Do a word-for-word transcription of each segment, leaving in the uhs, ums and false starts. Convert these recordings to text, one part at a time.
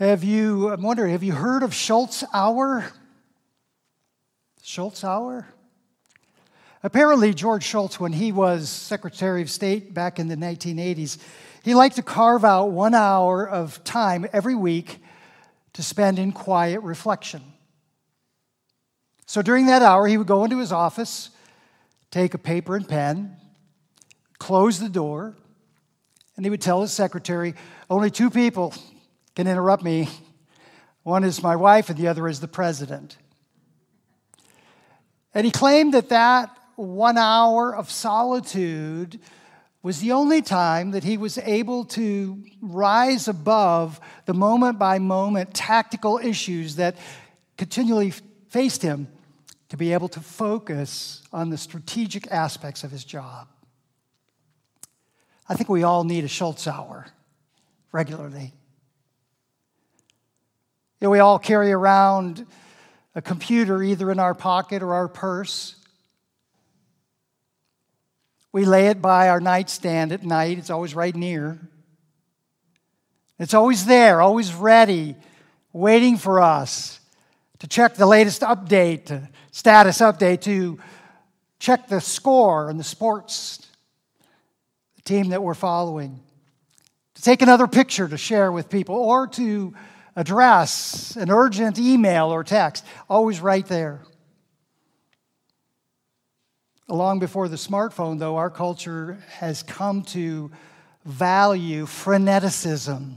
Have you, I'm wondering, have you heard of Schultz Hour? Schultz Hour? Apparently, George Shultz, when he was Secretary of State back in the nineteen eighties, he liked to carve out one hour of time every week to spend in quiet reflection. So during that hour, he would go into his office, take a paper and pen, close the door, and he would tell his secretary, only two people can interrupt me. One is my wife and the other is the president. And he claimed that that one hour of solitude was the only time that he was able to rise above the moment-by-moment tactical issues that continually faced him to be able to focus on the strategic aspects of his job. I think we all need a Schultz Hour regularly. You know, we all carry around a computer either in our pocket or our purse. We lay it by our nightstand at night. It's always right near. It's always there, always ready, waiting for us to check the latest update, to status update, to check the score in the sports, the team that we're following, to take another picture to share with people, or to address an urgent email or text, always right there. Long before the smartphone, though, our culture has come to value freneticism.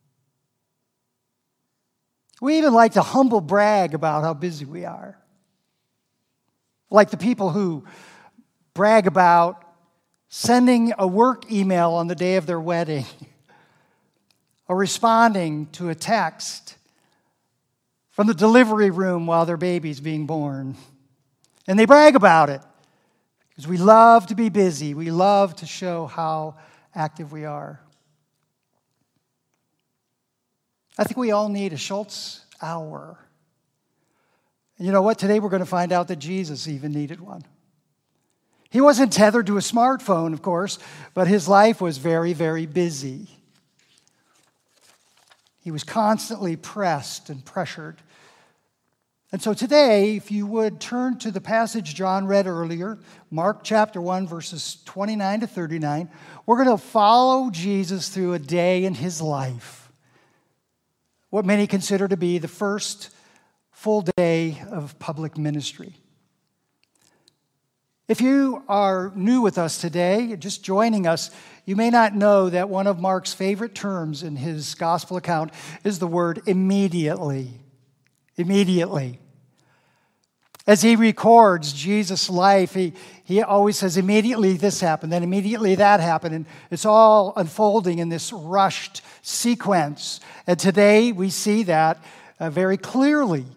We even like to humble brag about how busy we are. Like the people who brag about sending a work email on the day of their wedding, or responding to a text from the delivery room while their baby's being born. And they brag about it because we love to be busy. We love to show how active we are. I think we all need a Schultz Hour. And you know what? Today we're going to find out that Jesus even needed one. He wasn't tethered to a smartphone, of course, but his life was very, very busy. He was constantly pressed and pressured. And so today, if you would turn to the passage John read earlier, Mark chapter one, verses twenty-nine to thirty-nine, we're going to follow Jesus through a day in his life. What many consider to be the first full day of public ministry. If you are new with us today, just joining us, you may not know that one of Mark's favorite terms in his gospel account is the word immediately. Immediately. As he records Jesus' life, he, he always says, immediately this happened, then immediately that happened. And it's all unfolding in this rushed sequence. And today we see that uh, very clearly.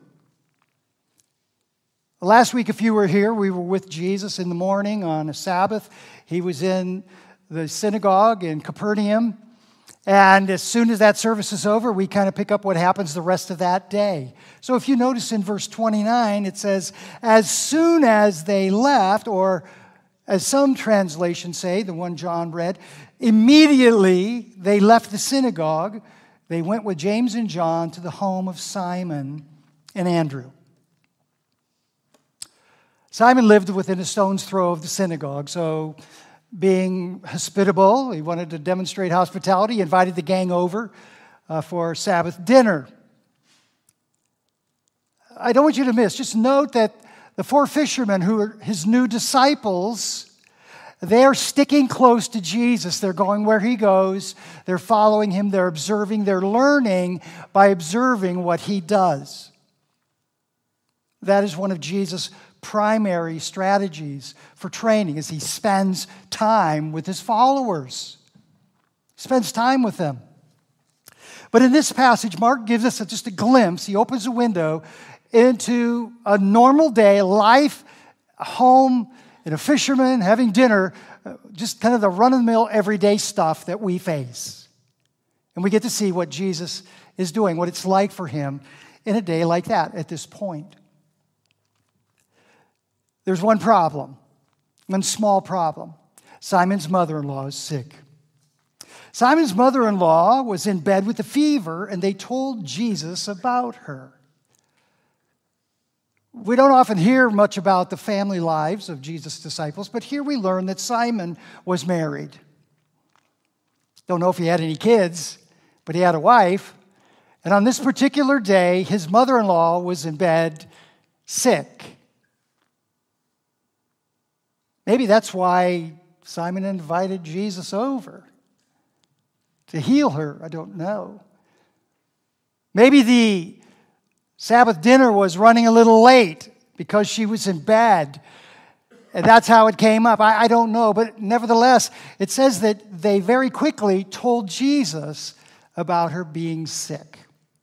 Last week, if you were here, we were with Jesus in the morning on a Sabbath. He was in the synagogue in Capernaum. And as soon as that service is over, we kind of pick up what happens the rest of that day. So if you notice in verse twenty-nine, it says, as soon as they left, or as some translations say, the one John read, immediately they left the synagogue, they went with James and John to the home of Simon and Andrew. Simon lived within a stone's throw of the synagogue, so being hospitable, he wanted to demonstrate hospitality, he invited the gang over uh, for Sabbath dinner. I don't want you to miss, just note that the four fishermen who are his new disciples, they are sticking close to Jesus. They're going where he goes. They're following him. They're observing. They're learning by observing what he does. That is one of Jesus' primary strategies for training, as he spends time with his followers. He spends time with them. But in this passage, Mark gives us just a glimpse. He opens a window into a normal day, life, home, and a fisherman having dinner, just kind of the run-of-the-mill everyday stuff that we face. And we get to see what Jesus is doing, what it's like for him in a day like that at this point. There's one problem, one small problem. Simon's mother-in-law is sick. Simon's mother-in-law was in bed with a fever, and they told Jesus about her. We don't often hear much about the family lives of Jesus' disciples, but here we learn that Simon was married. Don't know if he had any kids, but he had a wife. And on this particular day, his mother-in-law was in bed sick. Maybe that's why Simon invited Jesus over to heal her. I don't know. Maybe the Sabbath dinner was running a little late because she was in bed. And that's how it came up. I, I don't know. But nevertheless, it says that they very quickly told Jesus about her being sick.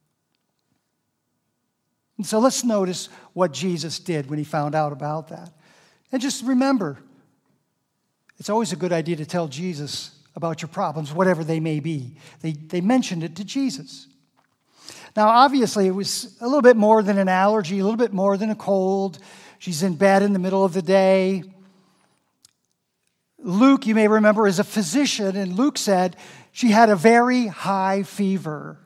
And so let's notice what Jesus did when he found out about that. And just remember, it's always a good idea to tell Jesus about your problems, whatever they may be. They, they mentioned it to Jesus. Now, obviously, it was a little bit more than an allergy, a little bit more than a cold. She's in bed in the middle of the day. Luke, you may remember, is a physician, and Luke said she had a very high fever.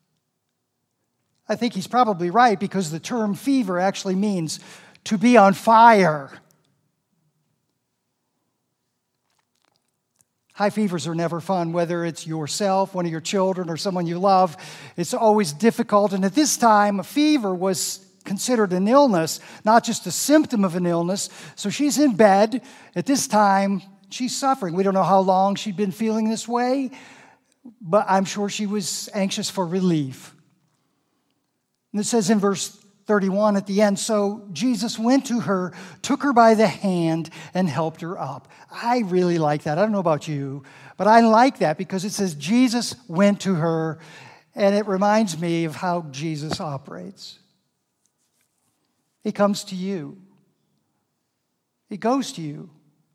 I think he's probably right because the term fever actually means to be on fire. High fevers are never fun, whether it's yourself, one of your children, or someone you love. It's always difficult. And at this time, a fever was considered an illness, not just a symptom of an illness. So she's in bed. At this time, she's suffering. We don't know how long she'd been feeling this way, but I'm sure she was anxious for relief. And it says in verse thirty-one at the end, so Jesus went to her, took her by the hand, and helped her up. I really like that. I don't know about you, but I like that because it says Jesus went to her, and it reminds me of how Jesus operates. He comes to you. He goes to you.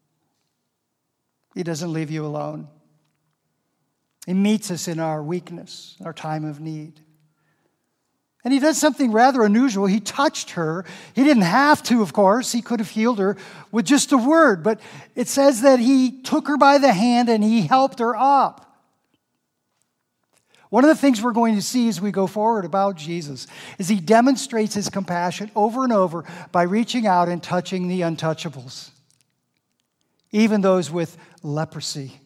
He doesn't leave you alone. He meets us in our weakness, our time of need. And he does something rather unusual. He touched her. He didn't have to, of course. He could have healed her with just a word. But it says that he took her by the hand and he helped her up. One of the things we're going to see as we go forward about Jesus is he demonstrates his compassion over and over by reaching out and touching the untouchables, even those with leprosy.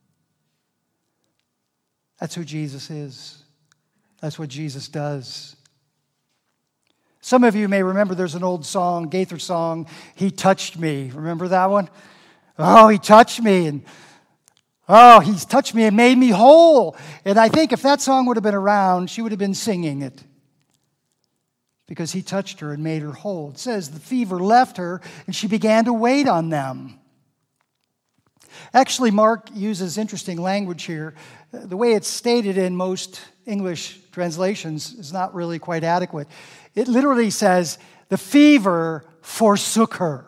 That's who Jesus is. That's what Jesus does. Some of you may remember there's an old song, Gaither song, He Touched Me. Remember that one? Oh, he touched me, and oh, he's touched me and made me whole. And I think if that song would have been around, she would have been singing it because he touched her and made her whole. It says the fever left her, and she began to wait on them. Actually, Mark uses interesting language here. The way it's stated in most English translations is not really quite adequate. It literally says, the fever forsook her.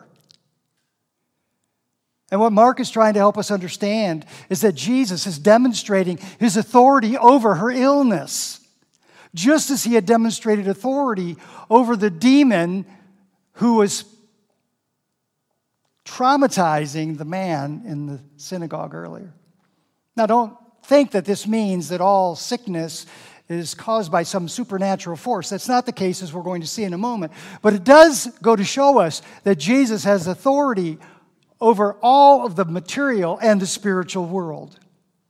And what Mark is trying to help us understand is that Jesus is demonstrating his authority over her illness, just as he had demonstrated authority over the demon who was traumatizing the man in the synagogue earlier. Now, don't think that this means that all sickness is caused by some supernatural force. That's not the case, as we're going to see in a moment. But it does go to show us that Jesus has authority over all of the material and the spiritual world.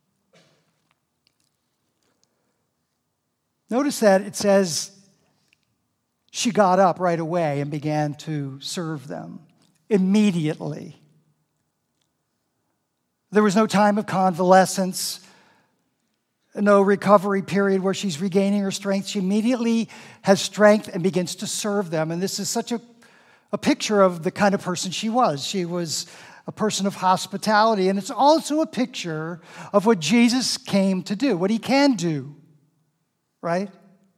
Notice that it says she got up right away and began to serve them immediately. There was no time of convalescence, no recovery period where she's regaining her strength. She immediately has strength and begins to serve them. And this is such a, a picture of the kind of person she was. She was a person of hospitality. And it's also a picture of what Jesus came to do, what he can do, right?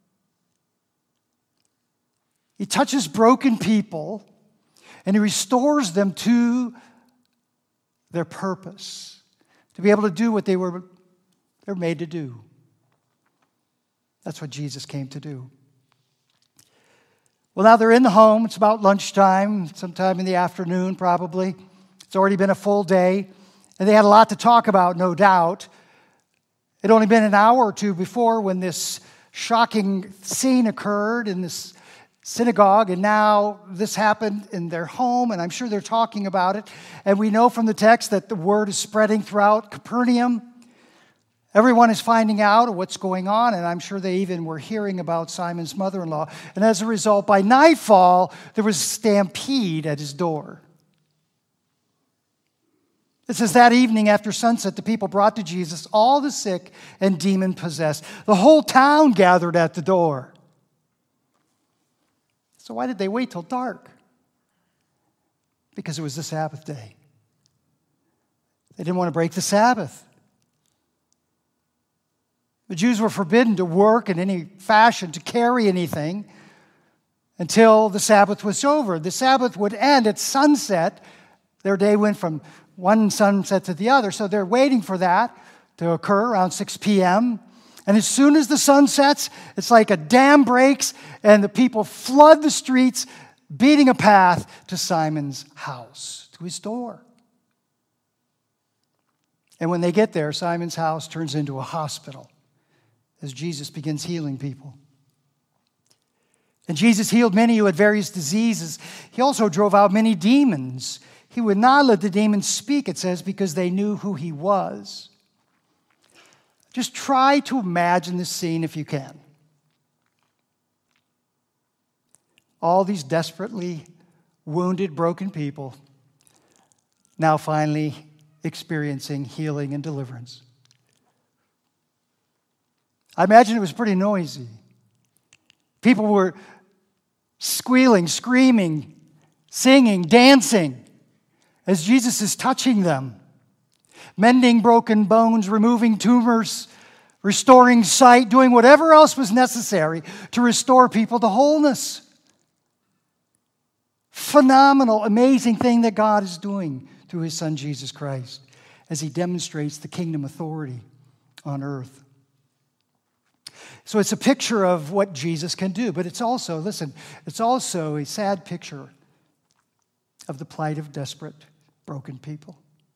He touches broken people and he restores them to their purpose, to be able to do what they were They're made to do. That's what Jesus came to do. Well, now they're in the home. It's about lunchtime, sometime in the afternoon probably. It's already been a full day. And they had a lot to talk about, no doubt. It had only been an hour or two before when this shocking scene occurred in this synagogue, and now this happened in their home, and I'm sure they're talking about it. And we know from the text that the word is spreading throughout Capernaum. Everyone is finding out what's going on, and I'm sure they even were hearing about Simon's mother-in-law. And as a result, by nightfall, there was a stampede at his door. It says that evening after sunset, the people brought to Jesus all the sick and demon-possessed. The whole town gathered at the door. So why did they wait till dark? Because it was the Sabbath day. They didn't want to break the Sabbath. The Jews were forbidden to work in any fashion, to carry anything, until the Sabbath was over. The Sabbath would end at sunset. Their day went from one sunset to the other, so they're waiting for that to occur around six p.m. And as soon as the sun sets, it's like a dam breaks, and the people flood the streets, beating a path to Simon's house, to his door. And when they get there, Simon's house turns into a hospital as Jesus begins healing people. And Jesus healed many who had various diseases. He also drove out many demons. He would not let the demons speak, it says, because they knew who he was. Just try to imagine this scene if you can. All these desperately wounded, broken people now finally experiencing healing and deliverance. I imagine it was pretty noisy. People were squealing, screaming, singing, dancing as Jesus is touching them, mending broken bones, removing tumors, restoring sight, doing whatever else was necessary to restore people to wholeness. Phenomenal, amazing thing that God is doing through his Son, Jesus Christ, as he demonstrates the kingdom authority on earth. So it's a picture of what Jesus can do, but it's also, listen, it's also a sad picture of the plight of desperate, broken people.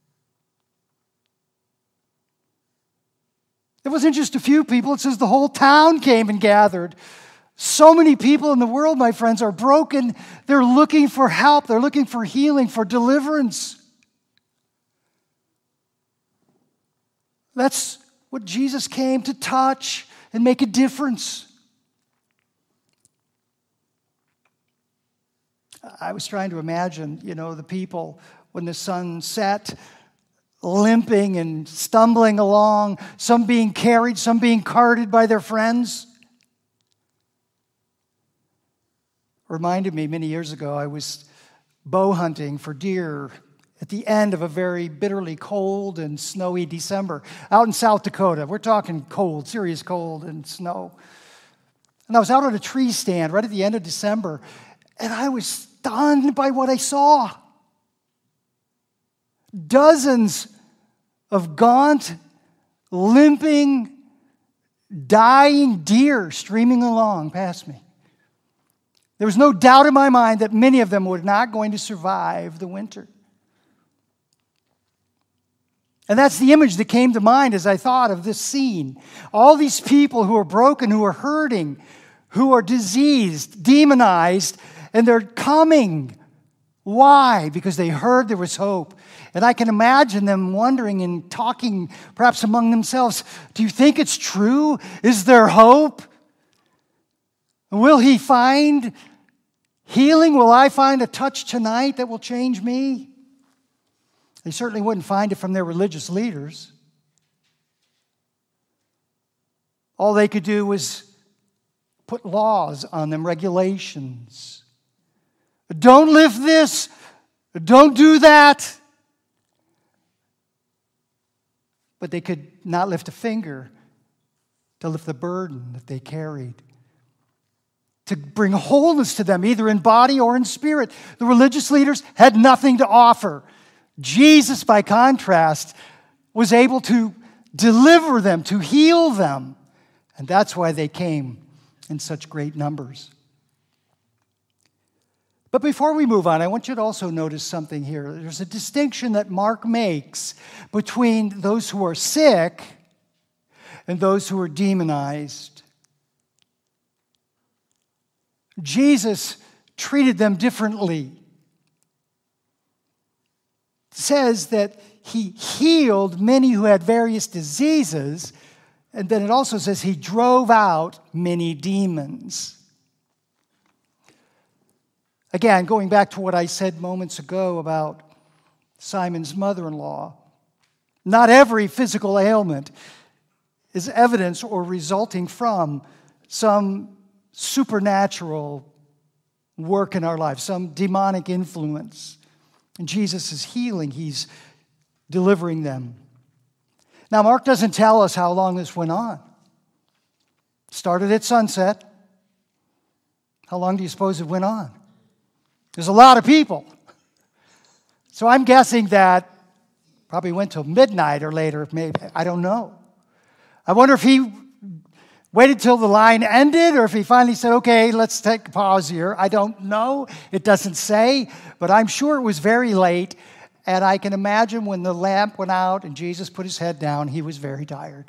It wasn't just a few people. It says the whole town came and gathered. So many people in the world, my friends, are broken. They're looking for help. They're looking for healing, for deliverance. That's what Jesus came to touch and make a difference. I was trying to imagine, you know, the people when the sun set, limping and stumbling along, some being carried, some being carted by their friends. Reminded me many years ago, I was bow hunting for deer at the end of a very bitterly cold and snowy December out in South Dakota. We're talking cold, serious cold and snow. And I was out on a tree stand right at the end of December, and I was stunned by what I saw. Dozens of gaunt, limping, dying deer streaming along past me. There was no doubt in my mind that many of them were not going to survive the winter. And that's the image that came to mind as I thought of this scene. All these people who are broken, who are hurting, who are diseased, demonized, and they're coming. Why? Because they heard there was hope. And I can imagine them wondering and talking perhaps among themselves, do you think it's true? Is there hope? Will he find healing? Will I find a touch tonight that will change me? They certainly wouldn't find it from their religious leaders. All they could do was put laws on them, regulations. Don't lift this. Don't do that. But they could not lift a finger to lift the burden that they carried, to bring wholeness to them, either in body or in spirit. The religious leaders had nothing to offer. Jesus, by contrast, was able to deliver them, to heal them. And that's why they came in such great numbers. But before we move on, I want you to also notice something here. There's a distinction that Mark makes between those who are sick and those who were demonized. Jesus treated them differently. It says that he healed many who had various diseases, and then it also says he drove out many demons. Again, going back to what I said moments ago about Simon's mother-in-law, not every physical ailment is evidence or resulting from some supernatural work in our lives, some demonic influence. And Jesus is healing. He's delivering them. Now, Mark doesn't tell us how long this went on. It started at sunset. How long do you suppose it went on? There's a lot of people. So I'm guessing that probably went till midnight or later, maybe. I don't know. I wonder if he waited till the line ended or if he finally said, okay, let's take a pause here. I don't know. It doesn't say, but I'm sure it was very late. And I can imagine when the lamp went out and Jesus put his head down, he was very tired.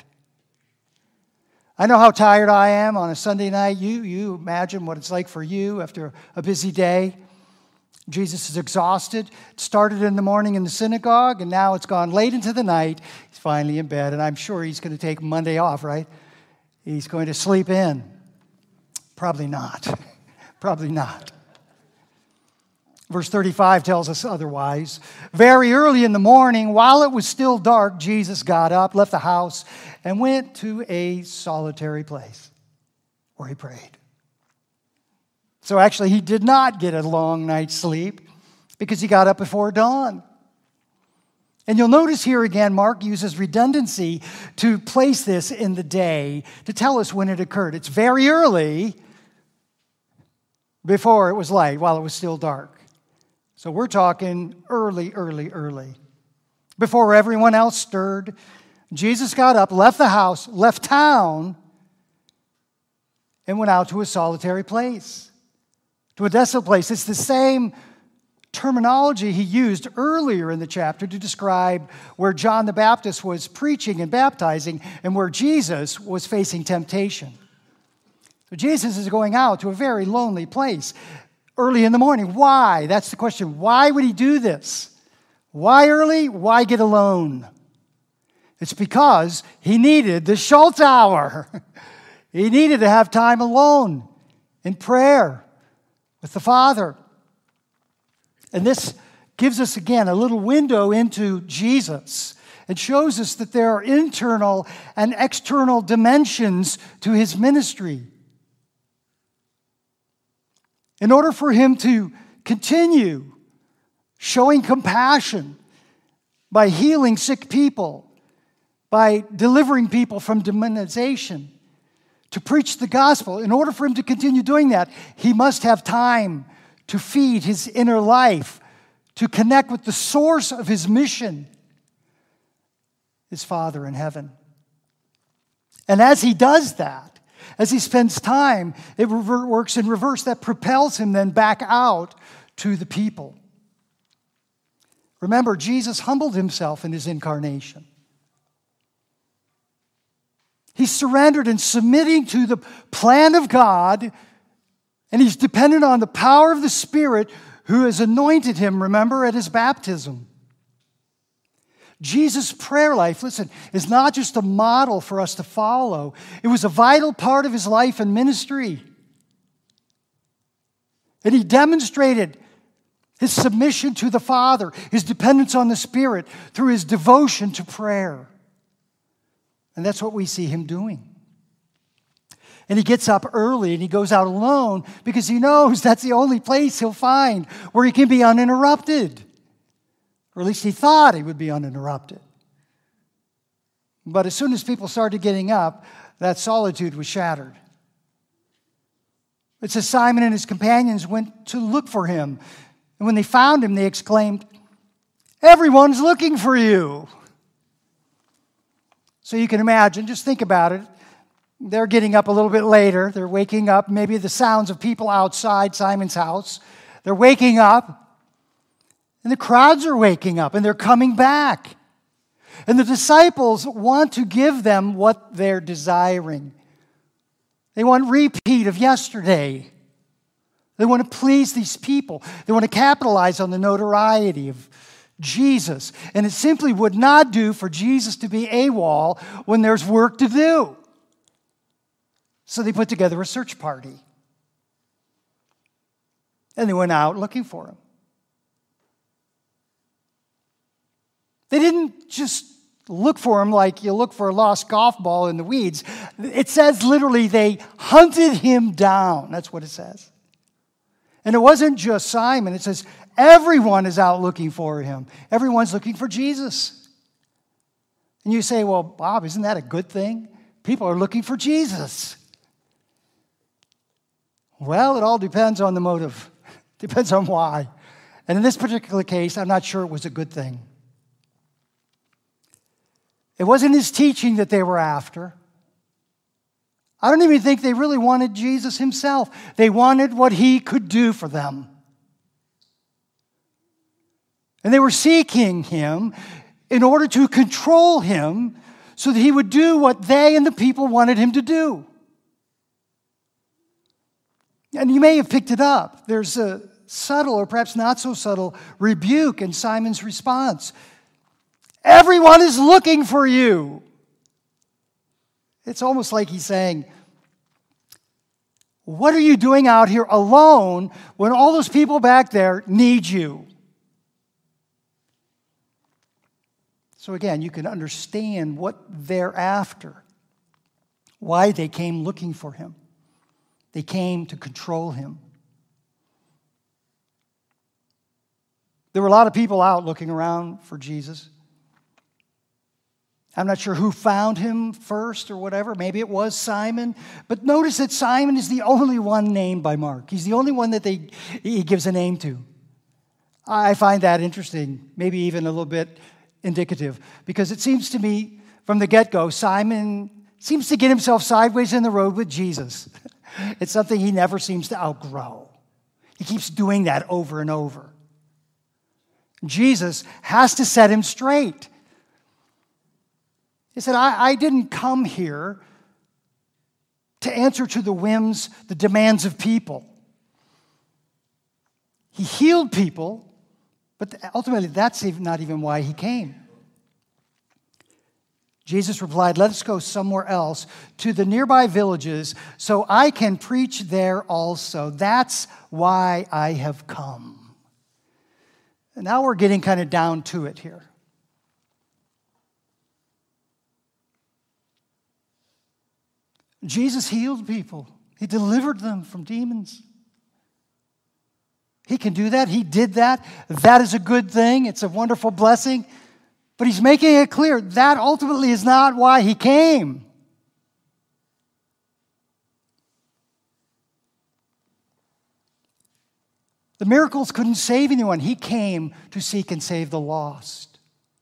I know how tired I am on a Sunday night. You, you imagine what it's like for you after a busy day. Jesus is exhausted. It started in the morning in the synagogue, and now it's gone late into the night. He's finally in bed, and I'm sure he's going to take Monday off, right? He's going to sleep in. Probably not. Probably not. Verse thirty-five tells us otherwise. Very early in the morning, while it was still dark, Jesus got up, left the house, and went to a solitary place where he prayed. So actually, he did not get a long night's sleep because he got up before dawn. And you'll notice here again, Mark uses redundancy to place this in the day to tell us when it occurred. It's very early before it was light, while it was still dark. So we're talking early, early, early. Before everyone else stirred, Jesus got up, left the house, left town, and went out to a solitary place, to a desolate place. It's the same terminology he used earlier in the chapter to describe where John the Baptist was preaching and baptizing and where Jesus was facing temptation. So Jesus is going out to a very lonely place early in the morning. Why? That's the question. Why would he do this? Why early? Why get alone? It's because he needed the Schultz hour. He needed to have time alone in prayer with the Father. And this gives us, again, a little window into Jesus. It shows us that there are internal and external dimensions to his ministry. In order for him to continue showing compassion by healing sick people, by delivering people from demonization, to preach the gospel, in order for him to continue doing that, he must have time to feed his inner life, to connect with the source of his mission, his Father in heaven. And as he does that, as he spends time, it rever- works in reverse. That propels him then back out to the people. Remember, Jesus humbled himself in his incarnation. He surrendered and submitting to the plan of God, and he's dependent on the power of the Spirit who has anointed him, remember, at his baptism. Jesus' prayer life, listen, is not just a model for us to follow. It was a vital part of his life and ministry. And he demonstrated his submission to the Father, his dependence on the Spirit through his devotion to prayer. And that's what we see him doing. And he gets up early and he goes out alone because he knows that's the only place he'll find where he can be uninterrupted. Or at least he thought he would be uninterrupted. But as soon as people started getting up, that solitude was shattered. It says Simon and his companions went to look for him. And when they found him, they exclaimed, "Everyone's looking for you." So you can imagine, just think about it. They're getting up a little bit later. They're waking up, maybe the sounds of people outside Simon's house. They're waking up. And the crowds are waking up and they're coming back. And the disciples want to give them what they're desiring. They want repeat of yesterday. They want to please these people. They want to capitalize on the notoriety of Jesus. And it simply would not do for Jesus to be AWOL when there's work to do. So they put together a search party. And they went out looking for him. They didn't just look for him like you look for a lost golf ball in the weeds. It says literally they hunted him down. That's what it says. And it wasn't just Simon. It says everyone is out looking for him. Everyone's looking for Jesus. And you say, well, Bob, isn't that a good thing? People are looking for Jesus. Well, it all depends on the motive. Depends on why. And in this particular case, I'm not sure it was a good thing. It wasn't his teaching that they were after. I don't even think they really wanted Jesus himself. They wanted what he could do for them. And they were seeking him in order to control him so that he would do what they and the people wanted him to do. And you may have picked it up. There's a subtle, or perhaps not so subtle, rebuke in Simon's response. Everyone is looking for you. It's almost like he's saying, what are you doing out here alone when all those people back there need you? So again, you can understand what they're after, why they came looking for him. They came to control him. There were a lot of people out looking around for Jesus. I'm not sure who found him first or whatever. Maybe it was Simon. But notice that Simon is the only one named by Mark. He's the only one that they, he gives a name to. I find that interesting, maybe even a little bit indicative, because it seems to me from the get-go, Simon seems to get himself sideways in the road with Jesus. It's something he never seems to outgrow. He keeps doing that over and over. Jesus has to set him straight. He said, I, I didn't come here to answer to the whims, the demands of people. He healed people, but ultimately that's not even why he came. Jesus replied, let us go somewhere else to the nearby villages so I can preach there also. That's why I have come. And now we're getting kind of down to it here. Jesus healed people. He delivered them from demons. He can do that. He did that. That is a good thing. It's a wonderful blessing. But he's making it clear that ultimately is not why he came. The miracles couldn't save anyone. He came to seek and save the lost.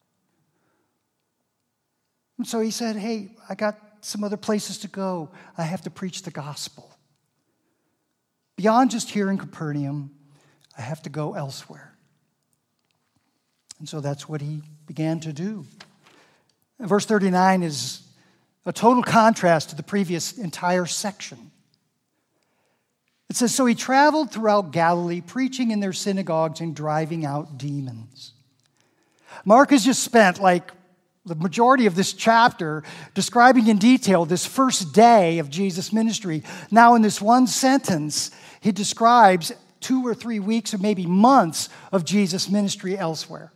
And so he said, hey, I got some other places to go. I have to preach the gospel. Beyond just here in Capernaum, I have to go elsewhere. And so that's what he began to do. And verse thirty-nine is a total contrast to the previous entire section. It says, so he traveled throughout Galilee, preaching in their synagogues and driving out demons. Mark has just spent like the majority of this chapter describing in detail this first day of Jesus' ministry. Now in this one sentence, he describes two or three weeks or maybe months of Jesus' ministry elsewhere.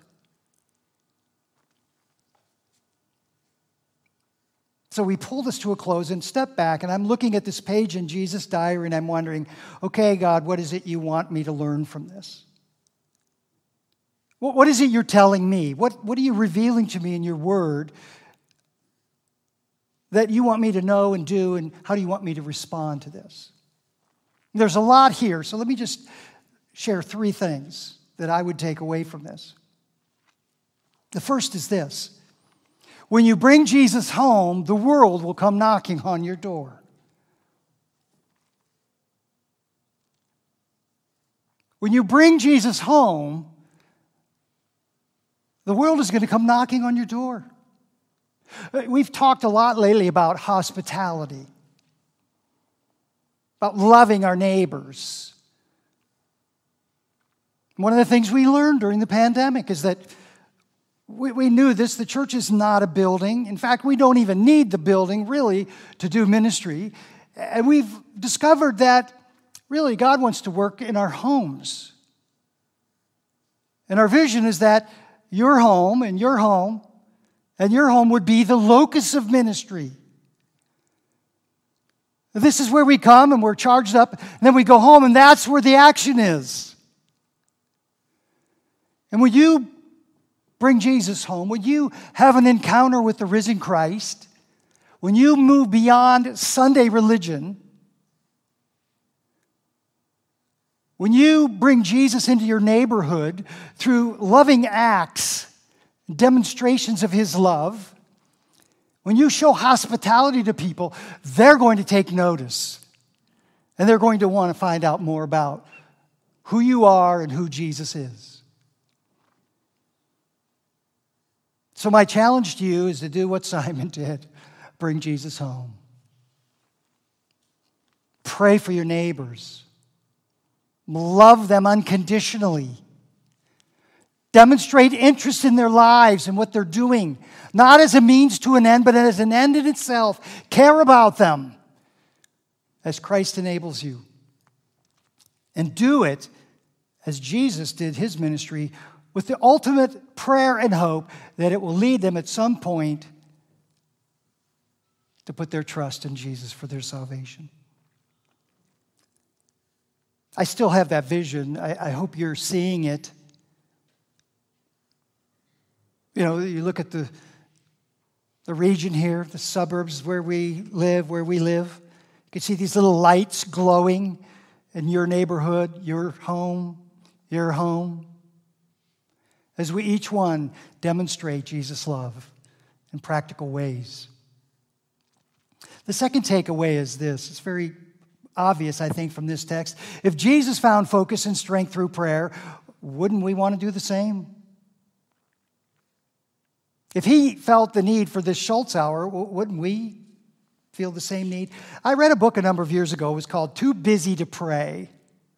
So we pull this to a close and step back, and I'm looking at this page in Jesus' diary, and I'm wondering, okay, God, what is it you want me to learn from this? What, what is it you're telling me? What, what are you revealing to me in your word that you want me to know and do, and how do you want me to respond to this? There's a lot here, so let me just share three things that I would take away from this. The first is this. When you bring Jesus home, the world will come knocking on your door. When you bring Jesus home, the world is going to come knocking on your door. We've talked a lot lately about hospitality, about loving our neighbors. One of the things we learned during the pandemic is that we, we knew this, the church is not a building. In fact, we don't even need the building, really, to do ministry. And we've discovered that, really, God wants to work in our homes. And our vision is that your home and your home and your home would be the locus of ministry. This is where we come and we're charged up, and then we go home, and that's where the action is. And when you bring Jesus home, when you have an encounter with the risen Christ, when you move beyond Sunday religion, when you bring Jesus into your neighborhood through loving acts, demonstrations of His love, when you show hospitality to people, they're going to take notice. And they're going to want to find out more about who you are and who Jesus is. So my challenge to you is to do what Simon did. Bring Jesus home. Pray for your neighbors. Love them unconditionally. Demonstrate interest in their lives and what they're doing, not as a means to an end, but as an end in itself. Care about them as Christ enables you. And do it as Jesus did His ministry, with the ultimate prayer and hope that it will lead them at some point to put their trust in Jesus for their salvation. I still have that vision. I, I hope you're seeing it. You know, you look at the, the region here, the suburbs where we live, where we live. You can see these little lights glowing in your neighborhood, your home, your home. As we each one demonstrate Jesus' love in practical ways. The second takeaway is this. It's very obvious, I think, from this text. If Jesus found focus and strength through prayer, wouldn't we want to do the same? If He felt the need for this Schultz hour, wouldn't we feel the same need? I read a book a number of years ago. It was called Too Busy to Pray.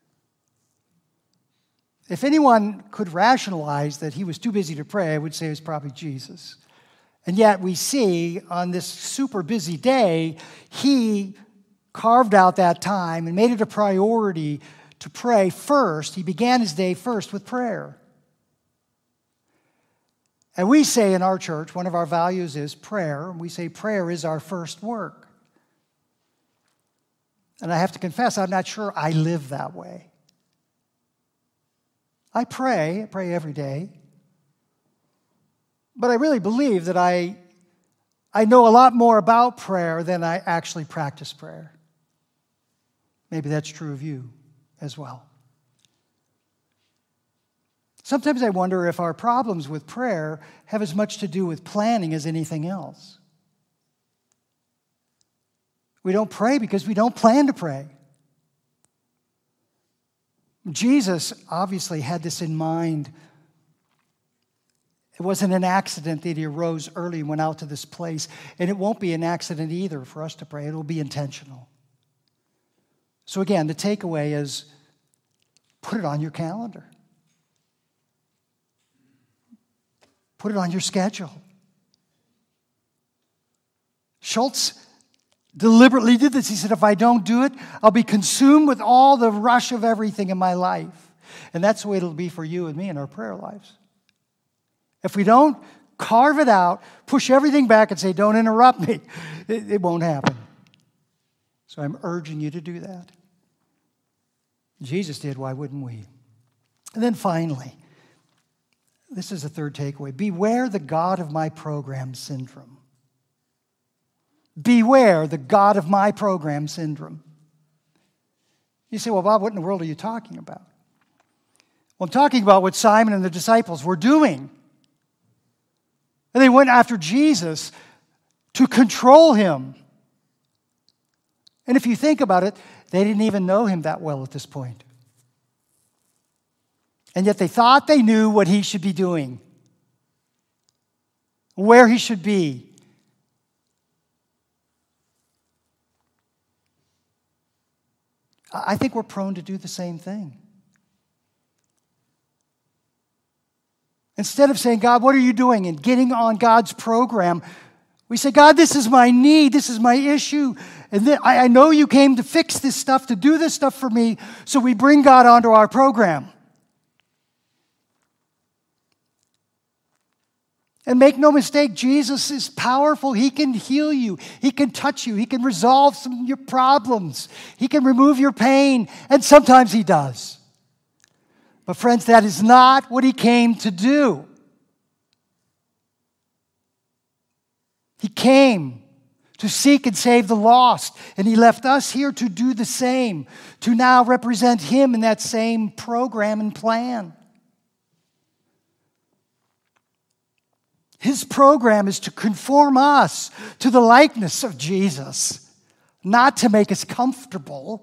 If anyone could rationalize that he was too busy to pray, I would say it was probably Jesus. And yet we see on this super busy day, He carved out that time and made it a priority to pray first. He began His day first with prayer. And we say in our church, one of our values is prayer. We say prayer is our first work. And I have to confess, I'm not sure I live that way. I pray, I pray every day. But I really believe that I, I know a lot more about prayer than I actually practice prayer. Maybe that's true of you as well. Sometimes I wonder if our problems with prayer have as much to do with planning as anything else. We don't pray because we don't plan to pray. Jesus obviously had this in mind. It wasn't an accident that He arose early and went out to this place. And it won't be an accident either for us to pray. It will be intentional. So again, the takeaway is put it on your calendar. Put it on your schedule. Schultz deliberately did this. He said, if I don't do it, I'll be consumed with all the rush of everything in my life. And that's the way it'll be for you and me in our prayer lives. If we don't carve it out, push everything back and say, don't interrupt me, it, it won't happen. So I'm urging you to do that. Jesus did, why wouldn't we? And then finally, this is the third takeaway. Beware the God of my program syndrome. Beware the God of my program syndrome. You say, well, Bob, what in the world are you talking about? Well, I'm talking about what Simon and the disciples were doing. And they went after Jesus to control Him. And if you think about it, they didn't even know Him that well at this point. And yet they thought they knew what He should be doing, where He should be, I think we're prone to do the same thing. Instead of saying, God, what are you doing? And getting on God's program, we say, God, this is my need. This is my issue. And then, I, I know you came to fix this stuff, to do this stuff for me. So we bring God onto our program. And make no mistake, Jesus is powerful. He can heal you. He can touch you. He can resolve some of your problems. He can remove your pain. And sometimes he does. But friends, that is not what he came to do. He came to seek and save the lost. And he left us here to do the same, to now represent him in that same program and plan. His program is to conform us to the likeness of Jesus, not to make us comfortable.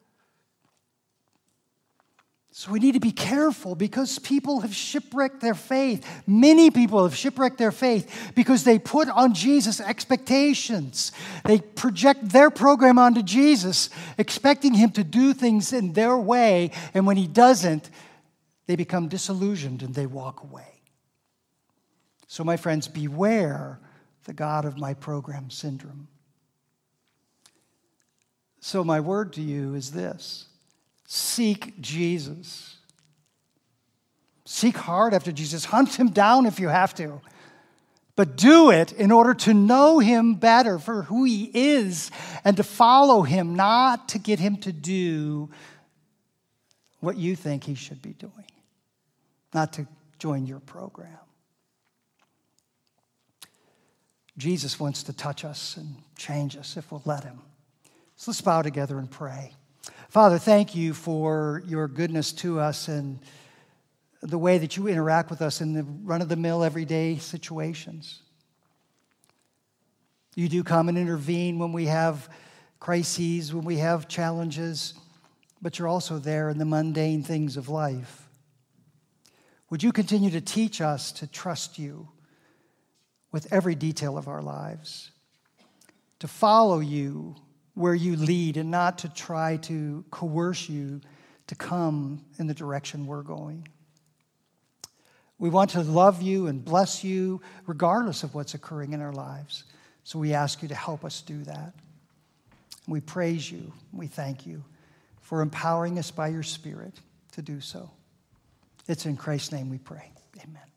So we need to be careful because people have shipwrecked their faith. Many people have shipwrecked their faith because they put on Jesus expectations. They project their program onto Jesus, expecting him to do things in their way. And when he doesn't, they become disillusioned and they walk away. So my friends, beware the God of my program syndrome. So my word to you is this. Seek Jesus. Seek hard after Jesus. Hunt him down if you have to. But do it in order to know him better for who he is and to follow him, not to get him to do what you think he should be doing, not to join your program. Jesus wants to touch us and change us if we'll let him. So let's bow together and pray. Father, thank you for your goodness to us and the way that you interact with us in the run-of-the-mill, everyday situations. You do come and intervene when we have crises, when we have challenges, but you're also there in the mundane things of life. Would you continue to teach us to trust you with every detail of our lives, to follow you where you lead and not to try to coerce you to come in the direction we're going. We want to love you and bless you regardless of what's occurring in our lives. So we ask you to help us do that. We praise you. We thank you for empowering us by your Spirit to do so. It's in Christ's name we pray. Amen.